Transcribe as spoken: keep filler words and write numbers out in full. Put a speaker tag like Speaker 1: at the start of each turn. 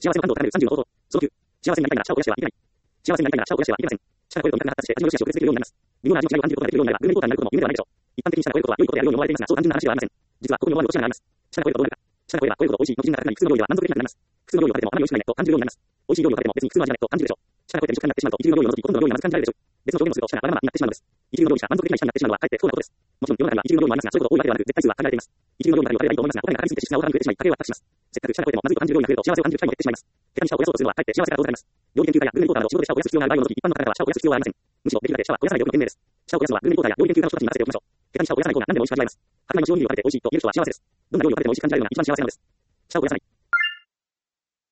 Speaker 1: 幸せの感度を高めるさんじゅうの方法。そのきゅう、幸せになりたいなら舌を肥やしてはいけない。幸せになりたいなら舌を肥やしてはいけません。舌が肥えると味覚が発達して味の良し悪しを区別できるようになります。微妙な味の違いを感じることができるようになれば、グルメリポーターになることも夢ではないでしょう。一般的に舌が肥えることは良いことであるように思われていますが、そう単純な話ではありません。実はここに思わぬ落とし穴があります。舌が肥えるとどうなるか。舌が肥えれば肥えるほど美味しいの基準が高くなり、普通の料理では満足できなくなります。普通の料理を食べてもあまり美味しくないねと感じるようになります。美味しい料理を食べても別に普通の味だねと感じるでしょう。舌が肥えて食感になってしまうと、一流の料理を除きほとんどの料理がまず感じられるでしょう。別の表現をすると舌がわがままになってしまうのです。一流の料理しか満足できない舌になってしまうのはかえって不幸なことです。もちろん世の中には一流の料理もありますが、そういうこと多いわけではなく、絶対数は限られています。一流の料理の中には食べればいいと思いますが、答えがかかりすぎて質が大幅に増えてしまい、家計は圧迫します。せっかく舌が肥えてもまずいと感じる料理が増えると幸せを感じる機会も減ってしまいます。下手に舌を肥やそうとするのはかえって幸せが遠ざかります。料理研究家やグルメリポーターなど仕事で舌を肥やす必要がある場合を除き、一般の方々は舌を肥やす必要はありません。むしろできるだけ舌は肥やさないでおくのが賢明です。舌を肥やすのはグルメリポーターや料理研究家の人たちに任せておきましょう。下手に舌を肥やさない方が何でも美味しく味わえます。白米の塩おにぎりを食べて美味しいと言える人は幸せです。どんな料理を食べても美味しく感じられるのが一番幸せなのです。舌を肥やさない。